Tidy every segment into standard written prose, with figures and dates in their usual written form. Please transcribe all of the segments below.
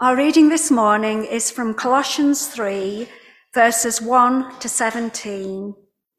Our reading this morning is from Colossians 3, verses 1 to 17.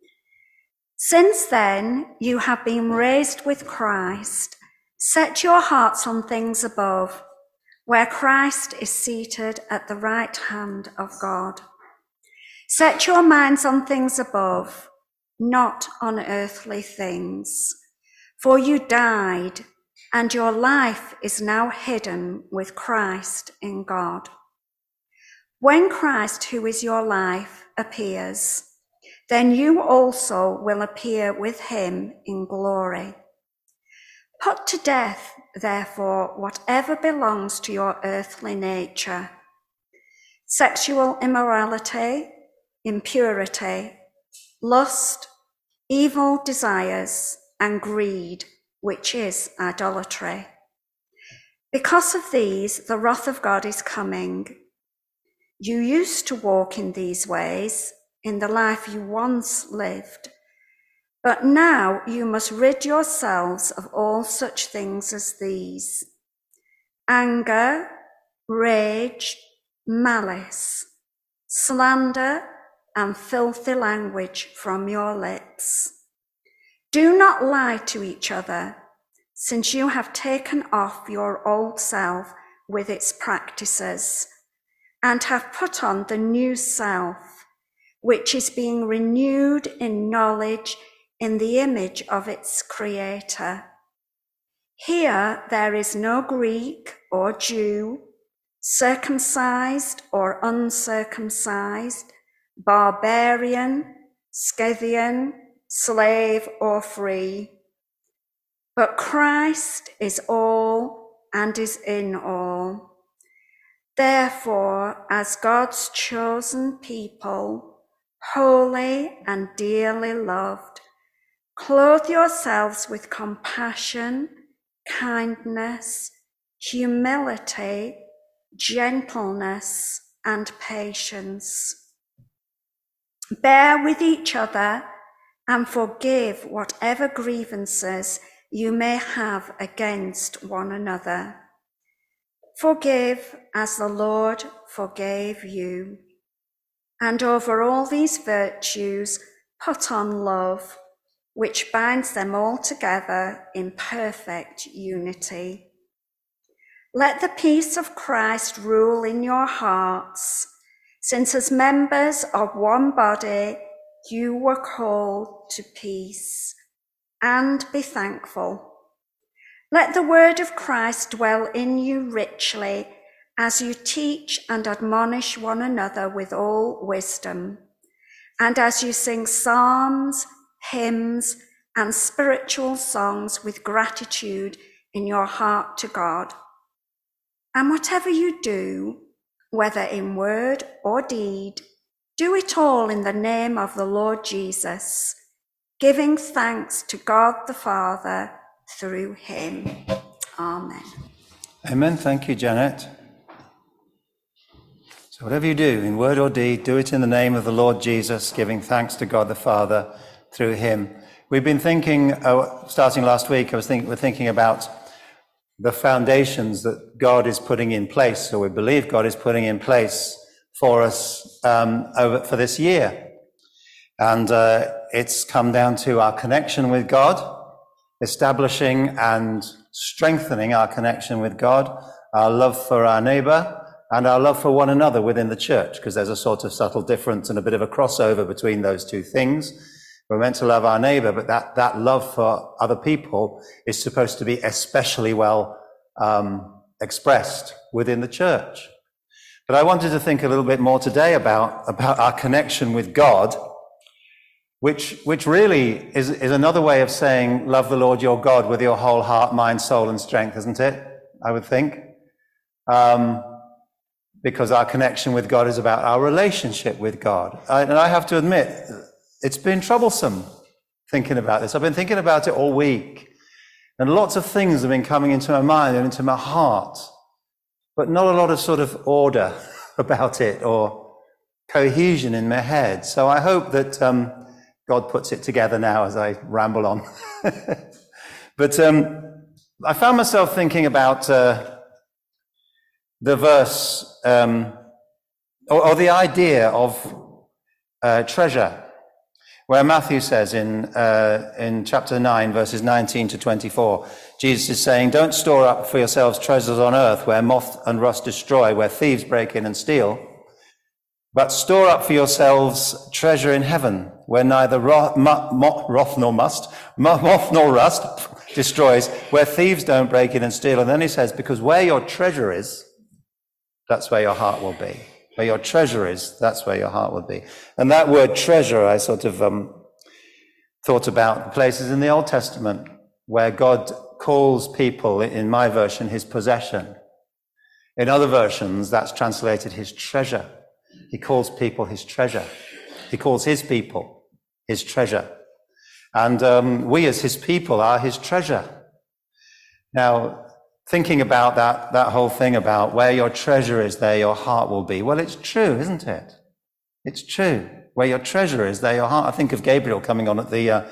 Since then, you have been raised with Christ. Set your hearts on things above, where Christ is seated at the right hand of God. Set your minds on things above, not on earthly things. For you died, and your life is now hidden with Christ in God. When Christ, who is your life, appears, then you also will appear with him in glory. Put to death, therefore, whatever belongs to your earthly nature: sexual immorality, impurity, lust, evil desires, and greed, which is idolatry. Because of these, the wrath of God is coming. You used to walk in these ways in the life you once lived, but now you must rid yourselves of all such things as these: anger, rage, malice, slander, and filthy language from your lips. Do not lie to each other, since you have taken off your old self with its practices and have put on the new self, which is being renewed in knowledge in the image of its creator. Here there is no Greek or Jew, circumcised or uncircumcised, barbarian, Scythian, slave or free, but Christ is all and is in all. Therefore, as God's chosen people, holy and dearly loved, clothe yourselves with compassion, kindness, humility, gentleness, and patience. Bear with each other and forgive whatever grievances you may have against one another. Forgive as the Lord forgave you. And over all these virtues, put on love, which binds them all together in perfect unity. Let the peace of Christ rule in your hearts, since as members of one body, you were called to peace, and be thankful. Let the word of Christ dwell in you richly as you teach and admonish one another with all wisdom, and as you sing psalms, hymns, and spiritual songs with gratitude in your heart to God. And whatever you do, whether in word or deed, do it all in the name of the Lord Jesus, giving thanks to God the Father through him. Amen. Amen. Thank you, Janet. So whatever you do, in word or deed, do it in the name of the Lord Jesus, giving thanks to God the Father through him. We've been thinking, starting last week, we're thinking about the foundations that God is putting in place, or we believe God is putting in place for us for this year. And it's come down to our connection with God, establishing and strengthening our connection with God, our love for our neighbor, and our love for one another within the church, because there's a sort of subtle difference and a bit of a crossover between those two things. We're meant to love our neighbor, but that love for other people is supposed to be especially well expressed within the church. But I wanted to think a little bit more today about our connection with God, which really is another way of saying love the Lord your God with your whole heart, mind, soul, and strength, isn't it? I would think. Because our connection with God is about our relationship with God. And I have to admit, it's been troublesome thinking about this. I've been thinking about it all week, and lots of things have been coming into my mind and into my heart, but not a lot of sort of order about it or cohesion in my head. So I hope that God puts it together now as I ramble on. But I found myself thinking about the verse, or the idea of treasure, where Matthew says in chapter 9, verses 19 to 24, Jesus is saying, don't store up for yourselves treasures on earth where moth and rust destroy, where thieves break in and steal, but store up for yourselves treasure in heaven, where neither moth nor rust destroys, where thieves don't break in and steal. And then he says, because where your treasure is, that's where your heart will be. Where your treasure is, that's where your heart will be. And that word treasure, I sort of thought about the places in the Old Testament where God calls people, in my version, his possession. In other versions, that's translated his treasure. He calls people his treasure. He calls his people his treasure. And we as his people are his treasure. Now, thinking about that whole thing about where your treasure is, there your heart will be. Well, it's true, isn't it? It's true. Where your treasure is, there your heart. I think of Gabriel coming on at the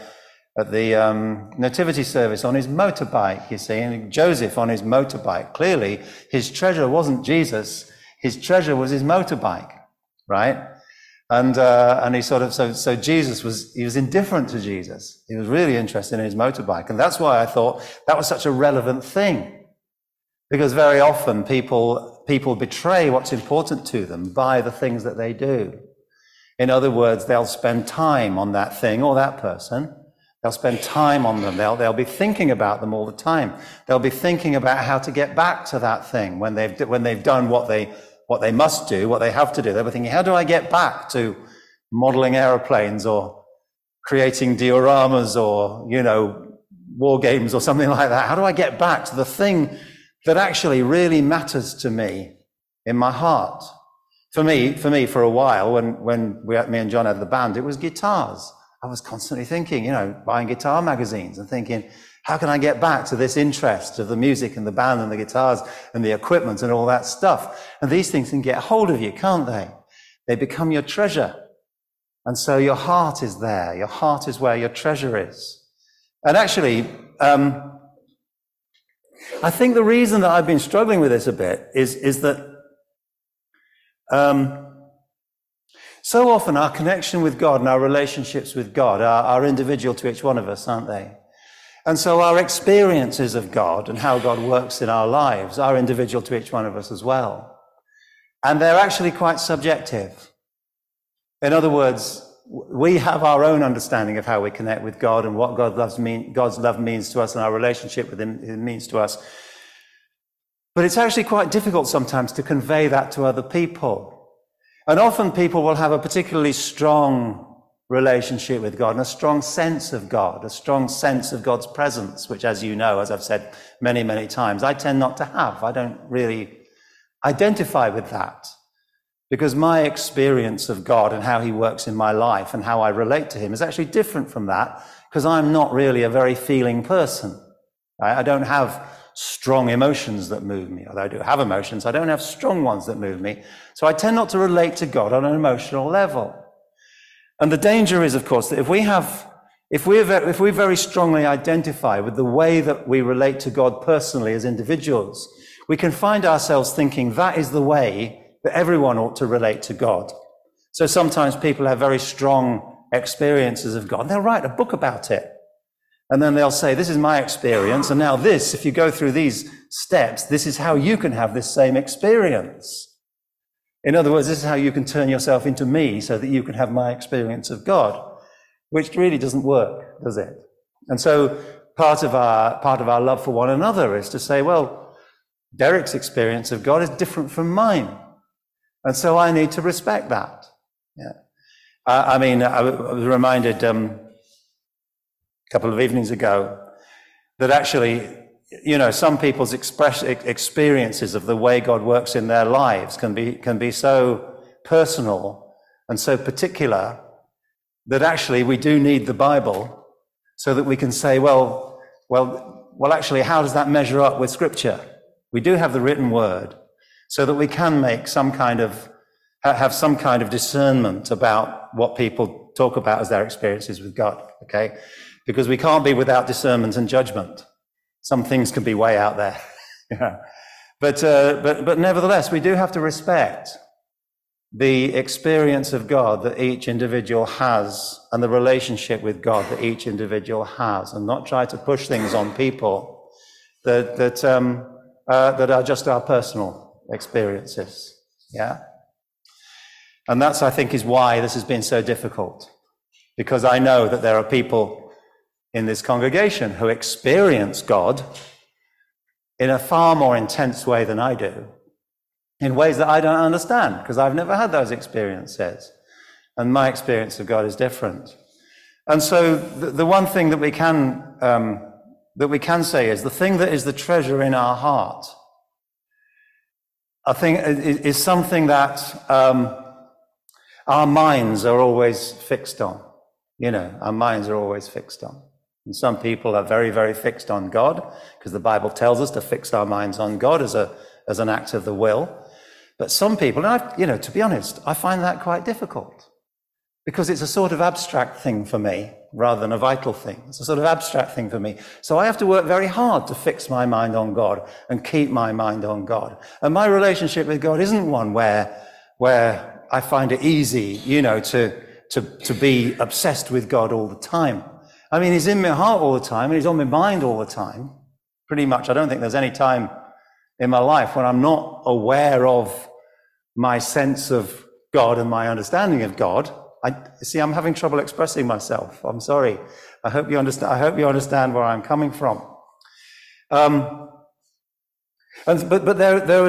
nativity service on his motorbike, you see, and Joseph on his motorbike. Clearly, his treasure wasn't Jesus. His treasure was his motorbike, right? And he sort of, so Jesus was indifferent to Jesus. He was really interested in his motorbike. And that's why I thought that was such a relevant thing. Because very often people betray what's important to them by the things that they do. In other words, they'll spend time on that thing or that person. They'll spend time on them. They'll be thinking about them all the time. They'll be thinking about how to get back to that thing when they've done what they must do, what they have to do. They'll be thinking, how do I get back to modeling aeroplanes or creating dioramas or, war games or something like that? How do I get back to the thing that actually really matters to me in my heart? For me, for a while, when me and John had the band, it was guitars. I was constantly thinking, buying guitar magazines and thinking, how can I get back to this interest of the music and the band and the guitars and the equipment and all that stuff? And these things can get hold of you, can't they? They become your treasure. And so your heart is there. Your heart is where your treasure is. And actually, I think the reason that I've been struggling with this a bit is that so often our connection with God and our relationships with God are individual to each one of us, aren't they? And so our experiences of God and how God works in our lives are individual to each one of us as well. And they're actually quite subjective. In other words, we have our own understanding of how we connect with God and what God's love means to us and our relationship with him means to us. But it's actually quite difficult sometimes to convey that to other people. And often people will have a particularly strong relationship with God and a strong sense of God, a strong sense of God's presence, which, as you know, as I've said many, many times, I tend not to have. I don't really identify with that because my experience of God and how he works in my life and how I relate to him is actually different from that because I'm not really a very feeling person. Right? I don't have strong emotions that move me. Although I do have emotions, I don't have strong ones that move me. So I tend not to relate to God on an emotional level. And the danger is, of course, that if we very strongly identify with the way that we relate to God personally as individuals, we can find ourselves thinking that is the way that everyone ought to relate to God. So sometimes people have very strong experiences of God, and they'll write a book about it. And then they'll say, this is my experience, and now this, if you go through these steps, this is how you can have this same experience. In other words, this is how you can turn yourself into me so that you can have my experience of God, which really doesn't work, does it? And so part of our love for one another is to say, well, Derek's experience of God is different from mine. And so I need to respect that. Yeah. I was reminded a couple of evenings ago that actually, some people's experiences of the way God works in their lives can be so personal and so particular that actually we do need the Bible so that we can say, well, actually, how does that measure up with Scripture? We do have the written word so that we can make have some kind of discernment about what people talk about as their experiences with God, okay? Because we can't be without discernment and judgment. Some things can be way out there. But nevertheless, we do have to respect the experience of God that each individual has and the relationship with God that each individual has, and not try to push things on people that are just our personal experiences. Yeah? And that's, I think, is why this has been so difficult. Because I know that there are people in this congregation who experience God in a far more intense way than I do, in ways that I don't understand, because I've never had those experiences. And my experience of God is different. And so the one thing that we can say is the thing that is the treasure in our heart, I think, is something that our minds are always fixed on. You know, our minds are always fixed on. And some people are very, very fixed on God, because the Bible tells us to fix our minds on God as an act of the will. But some people, and to be honest, I find that quite difficult, because it's a sort of abstract thing for me rather than a vital thing. It's a sort of abstract thing for me. So I have to work very hard to fix my mind on God and keep my mind on God. And my relationship with God isn't one where I find it easy, to be obsessed with God all the time. I mean, he's in my heart all the time, and he's on my mind all the time. Pretty much, I don't think there's any time in my life when I'm not aware of my sense of God and my understanding of God. I'm having trouble expressing myself. I'm sorry. I hope you understand where I'm coming from. But there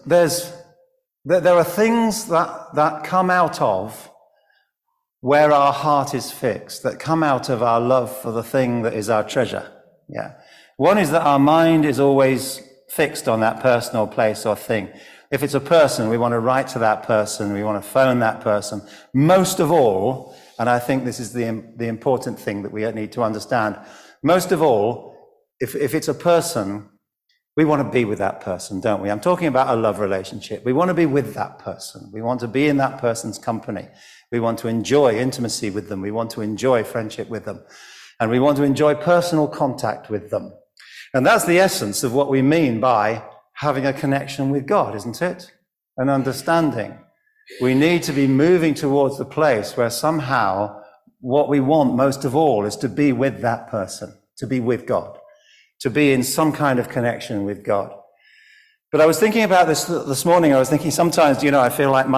are things that come out of where our heart is fixed, that come out of our love for the thing that is our treasure. Yeah. One is that our mind is always fixed on that person or place or thing. If it's a person, we want to write to that person, we want to phone that person. Most of all, and I think this is the important thing that we need to understand, most of all, if it's a person, we want to be with that person, don't we? I'm talking about a love relationship. We want to be with that person. We want to be in that person's company. We want to enjoy intimacy with them. We want to enjoy friendship with them. And we want to enjoy personal contact with them. And that's the essence of what we mean by having a connection with God, isn't it? An understanding. We need to be moving towards the place where somehow what we want most of all is to be with that person, to be with God, to be in some kind of connection with God. But I was thinking about this morning. I was thinking sometimes, I feel like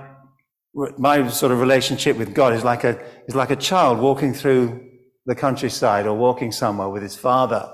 my sort of relationship with God is like a child walking through the countryside or walking somewhere with his father.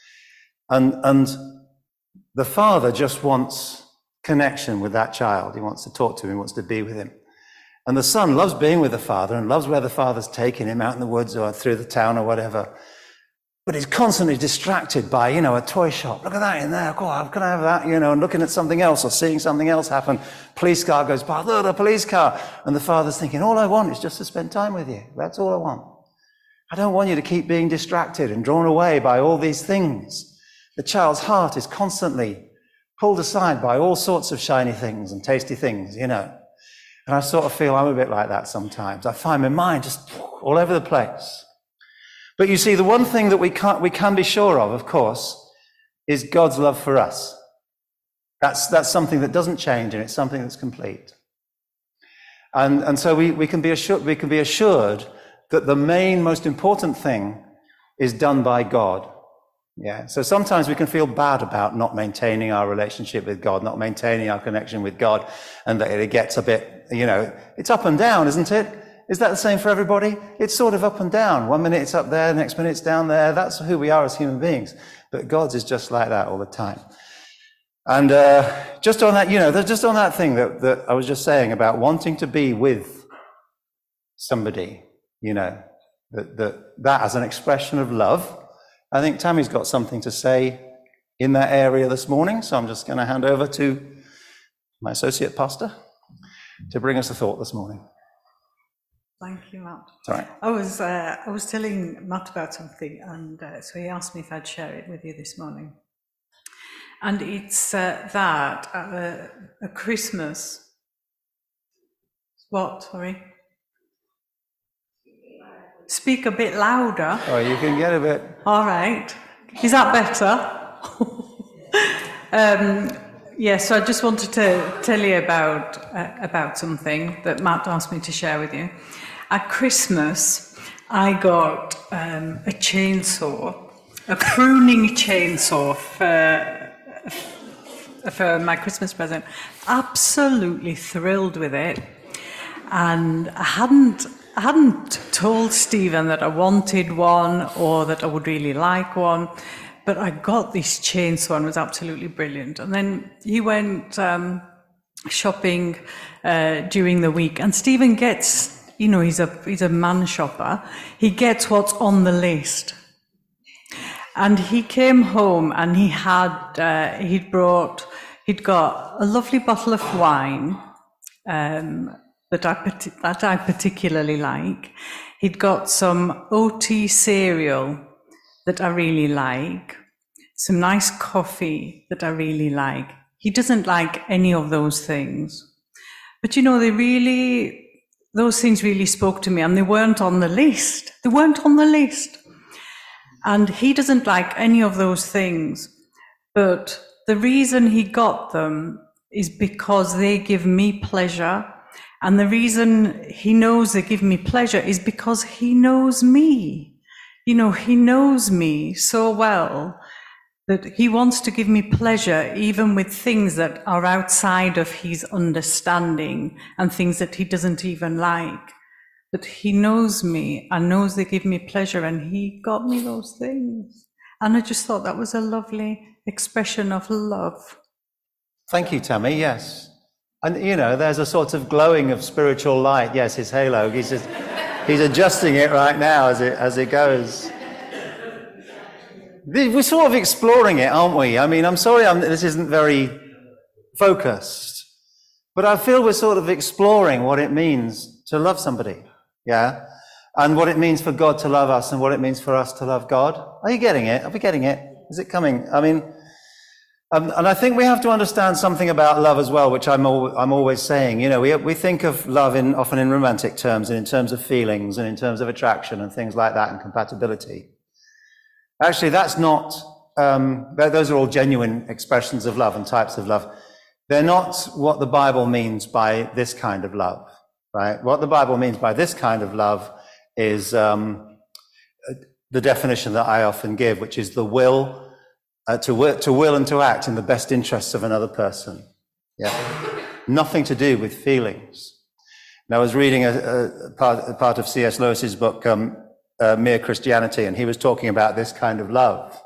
And the father just wants connection with that child. He wants to talk to him, he wants to be with him. And the son loves being with the father and loves where the father's taking him out in the woods or through the town or whatever. But he's constantly distracted by, a toy shop. Look at that in there. Oh, can I have that? And looking at something else or seeing something else happen. Police car goes by. Look, a police car. And the father's thinking, all I want is just to spend time with you. That's all I want. I don't want you to keep being distracted and drawn away by all these things. The child's heart is constantly pulled aside by all sorts of shiny things and tasty things, And I sort of feel I'm a bit like that sometimes. I find my mind just all over the place. But you see, the one thing that we can be sure of course, is God's love for us. That's something that doesn't change, and it's something that's complete. And so we can be assured that the main, most important thing is done by God. Yeah. So sometimes we can feel bad about not maintaining our relationship with God, not maintaining our connection with God, and that it gets a bit, it's up and down, isn't it? Is that the same for everybody? It's sort of up and down. 1 minute it's up there, the next minute it's down there. That's who we are as human beings. But God's is just like that all the time. And just on that, just on that thing that I was just saying about wanting to be with somebody, that as an expression of love. I think Tammy's got something to say in that area this morning, so I'm just going to hand over to my associate pastor to bring us a thought this morning. Thank you, Matt. Sorry. I was telling Matt about something, and so he asked me if I'd share it with you this morning. And it's that a Christmas. What? Sorry. Speak a bit louder. Oh, you can get a bit. All right. Is that better? So I just wanted to tell you about something that Matt asked me to share with you. At Christmas, I got a chainsaw, a pruning chainsaw for my Christmas present. Absolutely thrilled with it, and I hadn't told Stephen that I wanted one or that I would really like one. But I got this chainsaw and it was absolutely brilliant. And then he went shopping during the week. And Stephen gets, he's a man shopper. He gets what's on the list. And he came home and he'd got a lovely bottle of wine that I particularly like. He'd got some OT cereal that I really like, some nice coffee that I really like. He doesn't like any of those things. But those things really spoke to me, and they weren't on the list. And he doesn't like any of those things. But the reason he got them is because they give me pleasure. And the reason he knows they give me pleasure is because he knows me. He knows me so well that he wants to give me pleasure even with things that are outside of his understanding and things that he doesn't even like. But he knows me and knows they give me pleasure, and he got me those things. And I just thought that was a lovely expression of love. Thank you, Tammy. Yes. And, there's a sort of glowing of spiritual light. Yes, his halo. He's adjusting it right now as it goes. We're sort of exploring it, aren't we? I mean, I'm sorry this isn't very focused, but I feel we're sort of exploring what it means to love somebody, yeah? And what it means for God to love us and what it means for us to love God. Are you getting it? Are we getting it? Is it coming? I mean, and I think we have to understand something about love as well, which I'm always saying. We think of love often in romantic terms and in terms of feelings and in terms of attraction and things like that and compatibility. Actually, that's not, those are all genuine expressions of love and types of love. They're not what the Bible means by this kind of love, right? What the Bible means by this kind of love is the definition that I often give, which is the will to will and to act in the best interests of another person. Yeah, nothing to do with feelings. And I was reading a part of C.S. Lewis's book, Mere Christianity, and he was talking about this kind of love.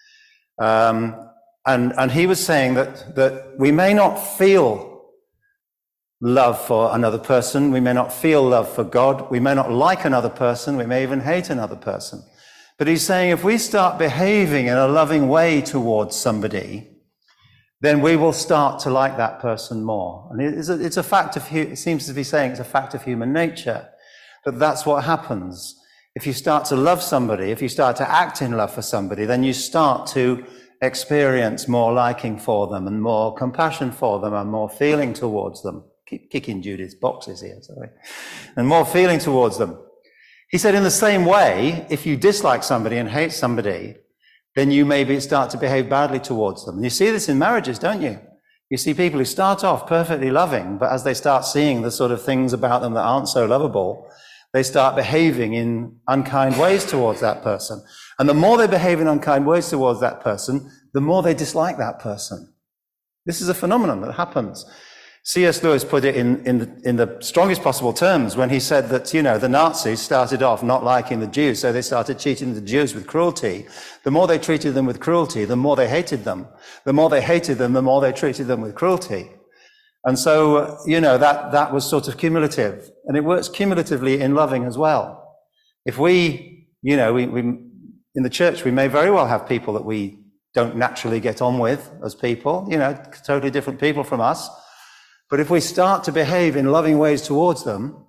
And he was saying that we may not feel love for another person, we may not feel love for God, we may not like another person, we may even hate another person. But he's saying if we start behaving in a loving way towards somebody, then we will start to like that person more. And it's a fact of, it seems to be saying it's a fact of human nature, that that's what happens. If you start to love somebody, if you start to act in love for somebody, then you start to experience more liking for them and more compassion for them and more feeling towards them. Keep kicking Judith's boxes here, sorry. And more feeling towards them. He said in the same way, if you dislike somebody and hate somebody, then you maybe start to behave badly towards them. And you see this in marriages, don't you? You see people who start off perfectly loving, but as they start seeing the sort of things about them that aren't so lovable, they start behaving in unkind ways towards that person. And the more they behave in unkind ways towards that person, the more they dislike that person. This is a phenomenon that happens. C.S. Lewis put it in the strongest possible terms when he said that, the Nazis started off not liking the Jews, so they started treating the Jews with cruelty. The more they treated them with cruelty, the more they hated them. The more they hated them, the more they treated them with cruelty. And so, that was sort of cumulative. And it works cumulatively in loving as well. If we in the church, we may very well have people that we don't naturally get on with as people, totally different people from us. But if we start to behave in loving ways towards them,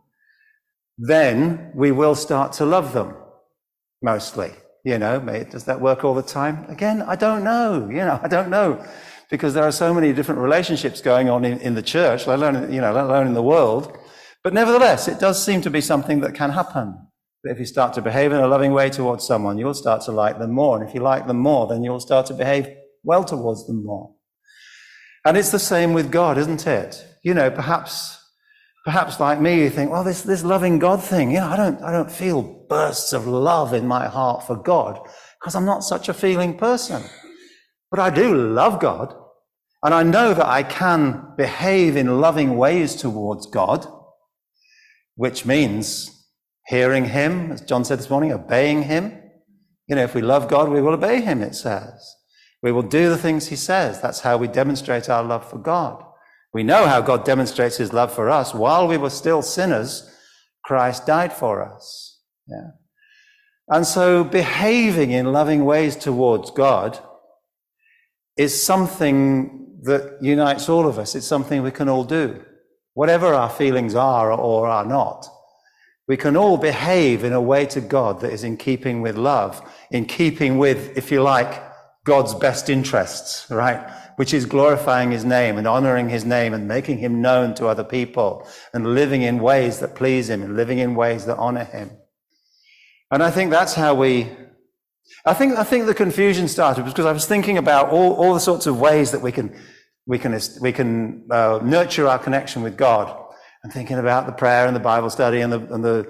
then we will start to love them, mostly. Does that work all the time? Again, I don't know. I don't know. Because there are so many different relationships going on in the church, let alone in the world. But nevertheless, it does seem to be something that can happen. If you start to behave in a loving way towards someone, you'll start to like them more. And if you like them more, then you'll start to behave well towards them more. And it's the same with God, isn't it? You know, perhaps like me, you think, well, this loving God thing, I don't feel bursts of love in my heart for God because I'm not such a feeling person. But I do love God, and I know that I can behave in loving ways towards God, which means hearing him, as John said this morning, obeying him. If we love God, we will obey him, it says. We will do the things he says. That's how we demonstrate our love for God. We know how God demonstrates his love for us. While we were still sinners, Christ died for us. Yeah. And so behaving in loving ways towards God is something that unites all of us. It's something we can all do. Whatever our feelings are or are not, we can all behave in a way to God that is in keeping with love, in keeping with, if you like, God's best interests, right? Which is glorifying his name and honoring his name and making him known to other people and living in ways that please him and living in ways that honor him. And I think that's how I think the confusion started because I was thinking about all the sorts of ways that we can nurture our connection with God. I'm thinking about the prayer and the Bible study and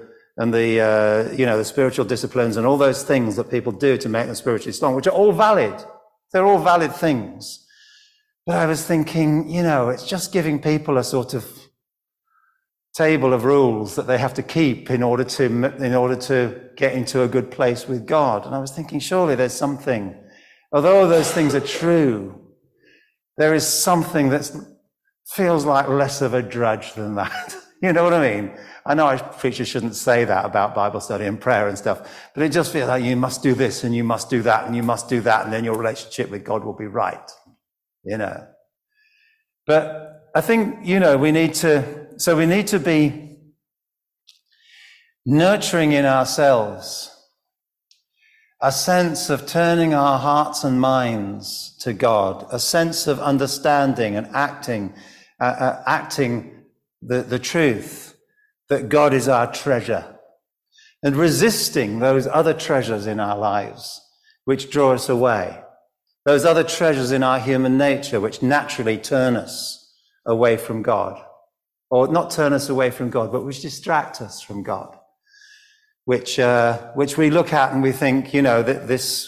the spiritual disciplines and all those things that people do to make them spiritually strong, which are all valid. They're all valid things. But I was thinking, it's just giving people a sort of table of rules that they have to keep in order to get into a good place with God. And I was thinking, surely there's something, although those things are true, there is something that feels like less of a drudge than that. You know what I mean? I know preachers shouldn't say that about Bible study and prayer and stuff, but it just feels like you must do this and you must do that and you must do that, and then your relationship with God will be right. But I think, we need to be nurturing in ourselves a sense of turning our hearts and minds to God, a sense of understanding and acting the truth that God is our treasure, and resisting those other treasures in our lives which draw us away, those other treasures in our human nature which naturally turn us away from God, or not turn us away from God, but which distract us from God, which we look at and we think, that this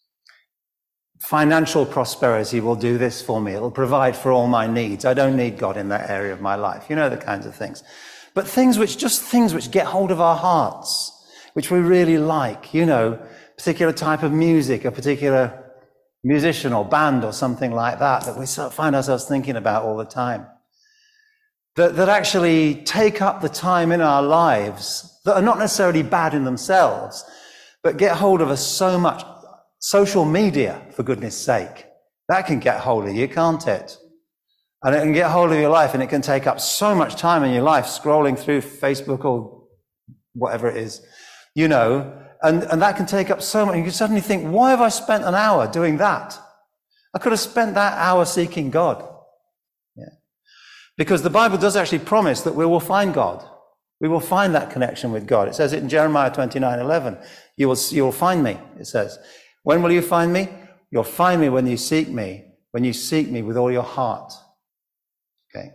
financial prosperity will do this for me. It'll provide for all my needs. I don't need God in that area of my life. The kinds of things. But things which get hold of our hearts, which we really like, particular type of music, a particular musician or band or something like that we sort of find ourselves thinking about all the time. That actually take up the time in our lives that are not necessarily bad in themselves, but get hold of us so much. Social media, for goodness sake, that can get hold of you, can't it? And it can get hold of your life, and it can take up so much time in your life, scrolling through Facebook or whatever it is, and that can take up so much. You can suddenly think, why have I spent an hour doing that? I could have spent that hour seeking God. Yeah. Because the Bible does actually promise that we will find God. We will find that connection with God. It says it in Jeremiah 29:11. You will find me, it says. When will you find me? You'll find me when you seek me with all your heart. Okay.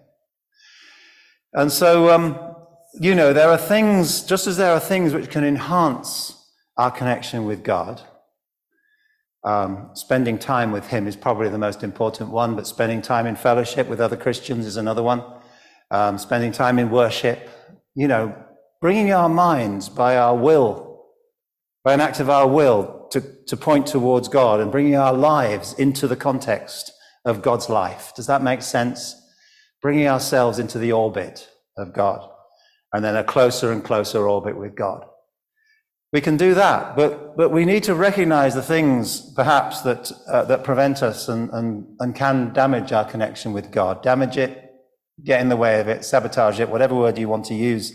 And so, there are things, just as there are things which can enhance our connection with God. Spending time with him is probably the most important one, but spending time in fellowship with other Christians is another one. Spending time in worship, bringing our minds by our will, by an act of our will, to point towards God, and bringing our lives into the context of God's life. Does that make sense? Bringing ourselves into the orbit of God, and then a closer and closer orbit with God. We can do that, but we need to recognize the things perhaps that prevent us and can damage our connection with God, damage it, get in the way of it, sabotage it, whatever word you want to use.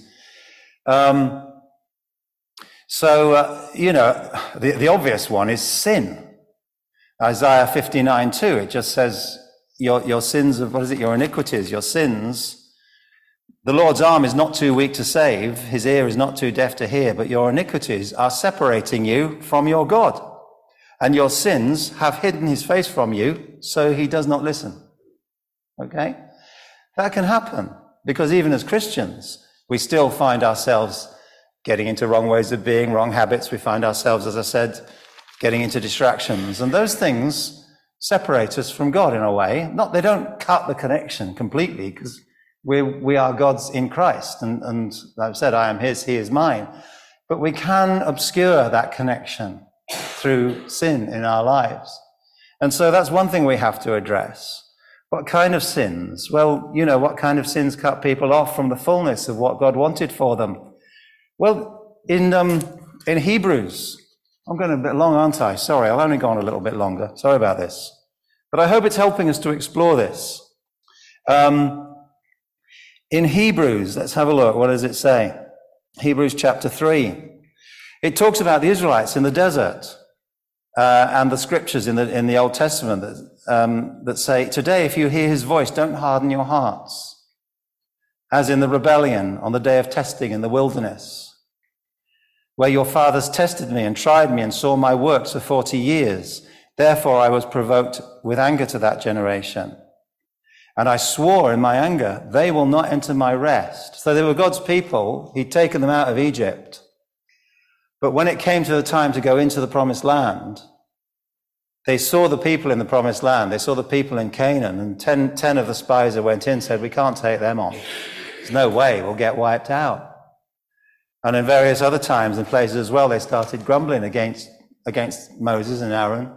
The obvious one is sin. Isaiah 59:2, it just says, your sins, your iniquities, your sins. The Lord's arm is not too weak to save, his ear is not too deaf to hear, but your iniquities are separating you from your God, and your sins have hidden his face from you, so he does not listen. Okay? That can happen because even as Christians, we still find ourselves getting into wrong ways of being, wrong habits. We find ourselves, as I said, getting into distractions. And those things separate us from God in a way. They don't cut the connection completely because we are God's in Christ. And I've said, I am his, he is mine. But we can obscure that connection through sin in our lives. And so that's one thing we have to address. What kind of sins? Well, what kind of sins cut people off from the fullness of what God wanted for them? Well, in Hebrews, I'm going a bit long, aren't I? Sorry, I'll only go on a little bit longer. Sorry about this. But I hope it's helping us to explore this. In Hebrews, let's have a look. What does it say? Hebrews chapter 3. It talks about the Israelites in the desert and the scriptures in the Old Testament that say, today, if you hear his voice, don't harden your hearts, as in the rebellion on the day of testing in the wilderness, where your fathers tested me and tried me and saw my works for 40 years. Therefore, I was provoked with anger to that generation. And I swore in my anger, they will not enter my rest. So they were God's people. He'd taken them out of Egypt. But when it came to the time to go into the promised land, they saw the people in the promised land. They saw the people in Canaan. And 10 of the spies that went in said, we can't take them on. There's no way, we'll get wiped out. And in various other times and places as well, they started grumbling against Moses and Aaron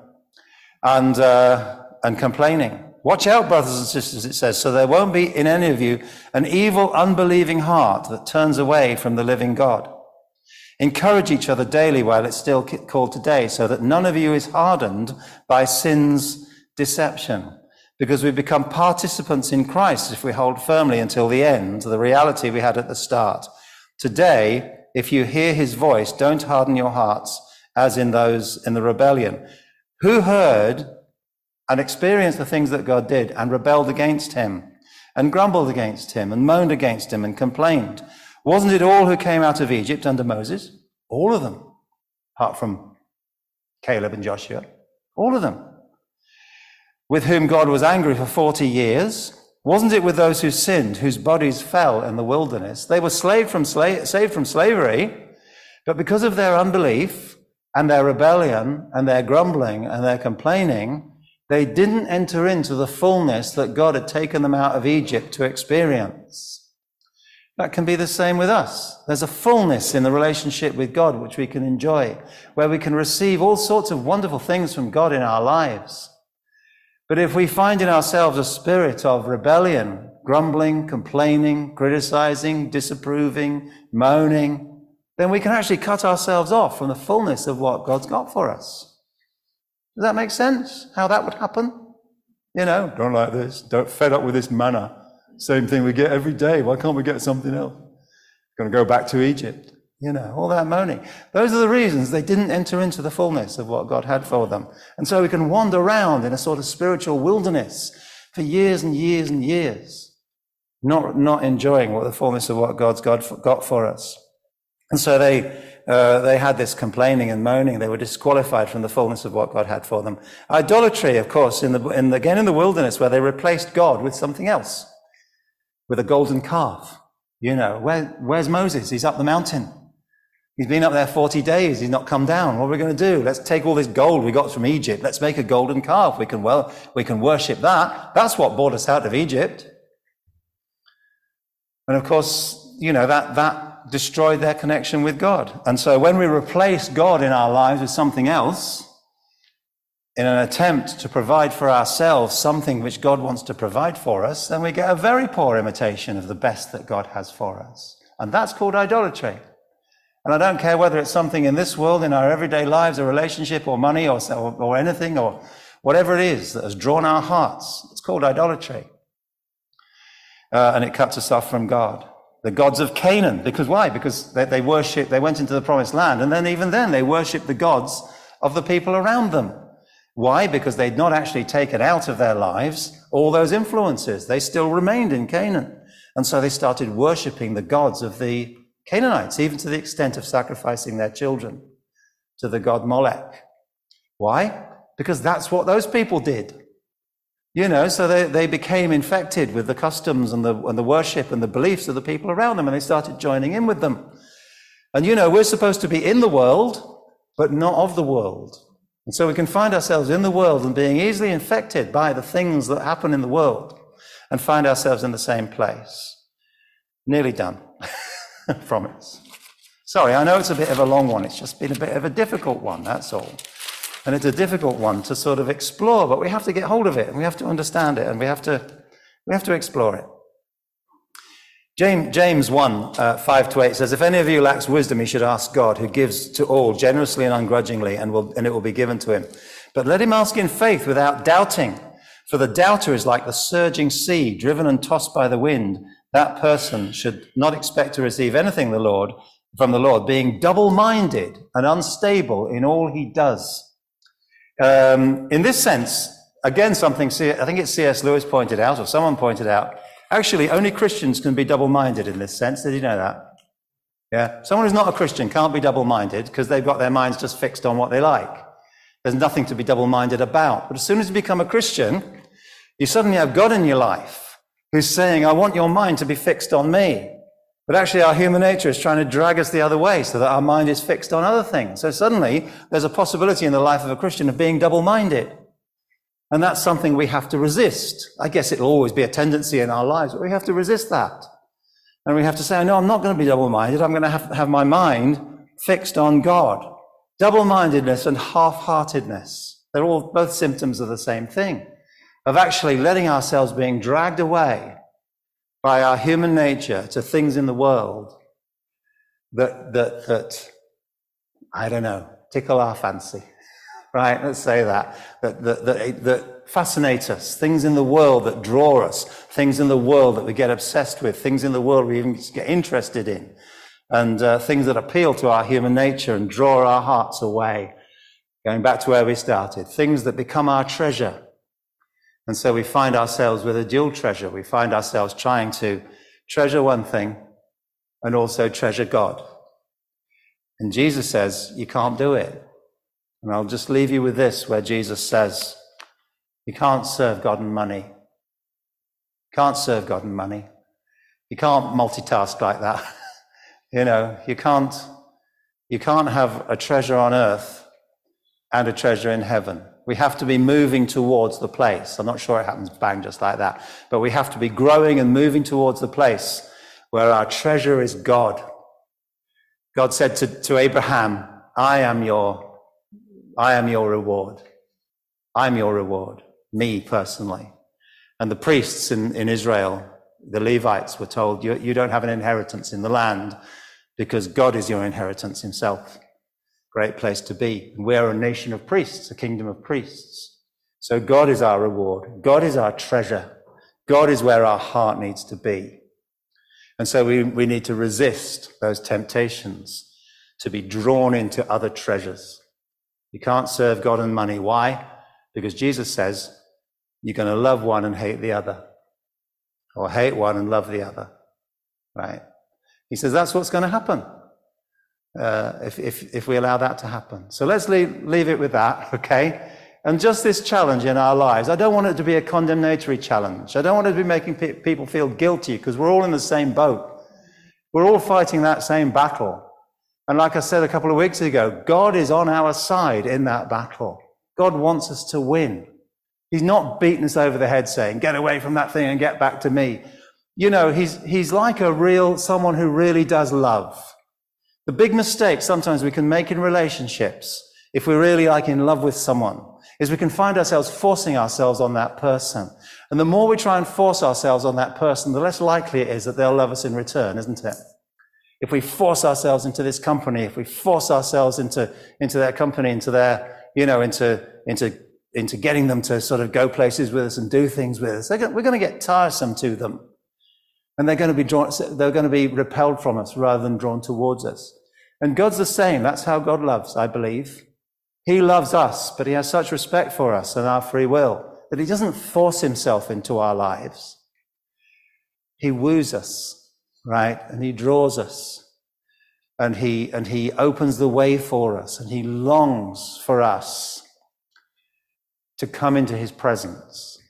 and complaining. Watch out, brothers and sisters, it says, so there won't be in any of you an evil, unbelieving heart that turns away from the living God. Encourage each other daily while it's still called today, so that none of you is hardened by sin's deception. Because we become participants in Christ if we hold firmly until the end, the reality we had at the start. Today, if you hear his voice, don't harden your hearts as in those in the rebellion, who heard and experienced the things that God did and rebelled against him and grumbled against him and moaned against him and complained. Wasn't it all who came out of Egypt under Moses? All of them, apart from Caleb and Joshua, all of them, with whom God was angry for 40 years. Wasn't it with those who sinned, whose bodies fell in the wilderness? They were saved from slavery, but because of their unbelief and their rebellion and their grumbling and their complaining, they didn't enter into the fullness that God had taken them out of Egypt to experience. That can be the same with us. There's a fullness in the relationship with God which we can enjoy, where we can receive all sorts of wonderful things from God in our lives. But if we find in ourselves a spirit of rebellion, grumbling, complaining, criticizing, disapproving, moaning, then we can actually cut ourselves off from the fullness of what God's got for us. Does that make sense? How that would happen? Don't like this. Don't fed up with this manna. Same thing we get every day. Why can't we get something else? Going to go back to Egypt. All that moaning. Those are the reasons they didn't enter into the fullness of what God had for them. And so we can wander around in a sort of spiritual wilderness for years and years and years, not enjoying what the fullness of what God's got for us. And so they had this complaining and moaning. They were disqualified from the fullness of what God had for them. Idolatry, of course, again in the wilderness, where they replaced God with something else, with a golden calf. Where's Moses? He's up the mountain. He's been up there 40 days. He's not come down. What are we going to do? Let's take all this gold we got from Egypt. Let's make a golden calf. We can worship that. That's what brought us out of Egypt. And of course, that destroyed their connection with God. And so when we replace God in our lives with something else, in an attempt to provide for ourselves something which God wants to provide for us, then we get a very poor imitation of the best that God has for us. And that's called idolatry. And I don't care whether it's something in this world, in our everyday lives, a relationship or money or anything or whatever it is that has drawn our hearts. It's called idolatry. And it cuts us off from God. The gods of Canaan. Because why? Because they went into the promised land, and then even then they worshipped the gods of the people around them. Why? Because they'd not actually taken out of their lives all those influences. They still remained in Canaan. And so they started worshipping the gods of the Canaanites, even to the extent of sacrificing their children to the god Molech. Why? Because that's what those people did. So they became infected with the customs and the worship and the beliefs of the people around them, and they started joining in with them. And we're supposed to be in the world, but not of the world. And so we can find ourselves in the world and being easily infected by the things that happen in the world and find ourselves in the same place. Nearly done. Promise. Sorry, I know it's a bit of a long one. It's just been a bit of a difficult one, that's all. And it's a difficult one to sort of explore, but we have to get hold of it, and we have to understand it, and we have to explore it. James 1, 5-8 says, "If any of you lacks wisdom, he should ask God, who gives to all generously and ungrudgingly, and it will be given to him. But let him ask in faith without doubting. For the doubter is like the surging sea, driven and tossed by the wind. That person should not expect to receive anything from the Lord, being double-minded and unstable in all he does." In this sense, again, something I think it's C.S. Lewis pointed out, or someone pointed out, actually, only Christians can be double-minded in this sense. Did you know that? Yeah. Someone who's not a Christian can't be double-minded because they've got their minds just fixed on what they like. There's nothing to be double-minded about. But as soon as you become a Christian, you suddenly have God in your life who's saying, "I want your mind to be fixed on me." But actually, our human nature is trying to drag us the other way so that our mind is fixed on other things. So suddenly, there's a possibility in the life of a Christian of being double-minded. And that's something we have to resist. I guess it'll always be a tendency in our lives, but we have to resist that. And we have to say, no, I'm not going to be double-minded. I'm going to have my mind fixed on God. Double-mindedness and half-heartedness, they're all both symptoms of the same thing, of actually letting ourselves being dragged away by our human nature to things in the world that I don't know, tickle our fancy. Right, let's say that fascinate us, things in the world that draw us, things in the world that we get obsessed with, things in the world we even get interested in, and things that appeal to our human nature and draw our hearts away. Going back to where we started, things that become our treasure. And so we find ourselves with a dual treasure. We find ourselves trying to treasure one thing and also treasure God. And Jesus says, you can't do it. And I'll just leave you with this, where Jesus says, you can't serve God and money. Can't serve God and money. You can't multitask like that. You can't have a treasure on earth and a treasure in heaven. We have to be moving towards the place. I'm not sure it happens bang just like that, but we have to be growing and moving towards the place where our treasure is God. God said to Abraham, I am your reward. I'm your reward, me personally. And the priests in Israel, the Levites, were told, you don't have an inheritance in the land because God is your inheritance himself. Great place to be. And we're a nation of priests, a kingdom of priests. So God is our reward. God is our treasure. God is where our heart needs to be. And so we need to resist those temptations to be drawn into other treasures. You can't serve God and money. Why? Because Jesus says you're going to love one and hate the other, or hate one and love the other, right? He says that's what's going to happen if we allow that to happen. So let's leave it with that, okay? And just this challenge in our lives. I don't want it to be a condemnatory challenge. I don't want it to be making people feel guilty, because we're all in the same boat. We're all fighting that same battle. And like I said a couple of weeks ago, God is on our side in that battle. God wants us to win. He's not beating us over the head saying, get away from that thing and get back to me. He's like someone who really does love. The big mistake sometimes we can make in relationships, if we're really in love with someone, is we can find ourselves forcing ourselves on that person. And the more we try and force ourselves on that person, the less likely it is that they'll love us in return, isn't it? If we force ourselves into this company, if we force ourselves into their company, into their, into getting them to sort of go places with us and do things with us, we're going to get tiresome to them. And they're going to be repelled from us rather than drawn towards us. And God's the same. That's how God loves, I believe. He loves us, but he has such respect for us and our free will that he doesn't force himself into our lives. He woos us. Right? And he draws us, and he opens the way for us, and he longs for us to come into his presence.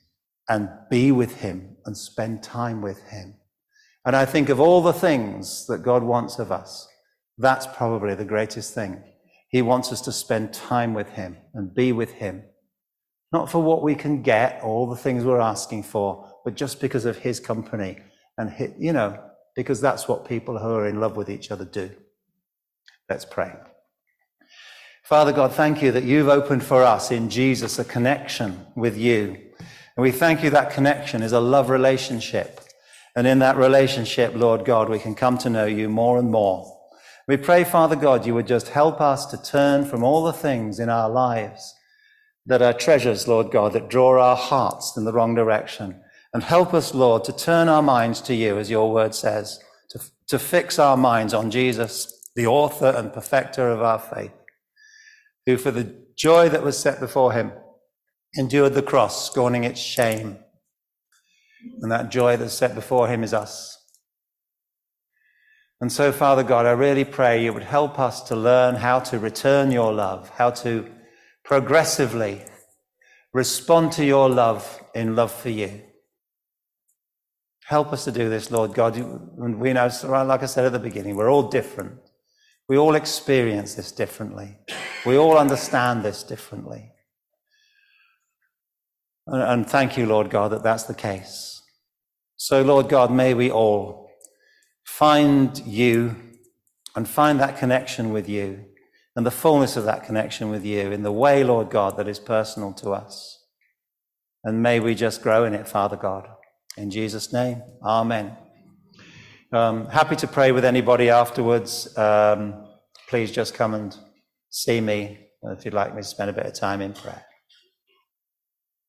and be with him and spend time with him. And I think of all the things that God wants of us, that's probably the greatest thing. He wants us to spend time with him and be with him. Not for what we can get, all the things we're asking for, but just because of his company and because that's what people who are in love with each other do. Let's pray. Father God, thank you that you've opened for us in Jesus a connection with you. And we thank you that connection is a love relationship. And in that relationship, Lord God, we can come to know you more and more. We pray, Father God, you would just help us to turn from all the things in our lives that are treasures, Lord God, that draw our hearts in the wrong direction. And help us, Lord, to turn our minds to you, as your word says, to fix our minds on Jesus, the author and perfecter of our faith, who for the joy that was set before him endured the cross, scorning its shame. And that joy that's set before him is us. And so, Father God, I really pray you would help us to learn how to return your love, how to progressively respond to your love in love for you. Help us to do this, Lord God. We know, like I said at the beginning, we're all different. We all experience this differently. We all understand this differently. And thank you, Lord God, that that's the case. So, Lord God, may we all find you and find that connection with you and the fullness of that connection with you in the way, Lord God, that is personal to us. And may we just grow in it, Father God. In Jesus' name, amen. Happy to pray with anybody afterwards. Please just come and see me if you'd like me to spend a bit of time in prayer.